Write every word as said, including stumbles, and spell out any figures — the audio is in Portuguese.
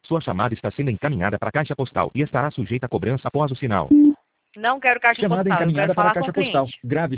Sua chamada está sendo encaminhada para a caixa postal e estará sujeita a cobrança após o sinal. Não quero caixa Chamada postal, eu encaminhada quero para a falar com caixa o cliente. postal. Grave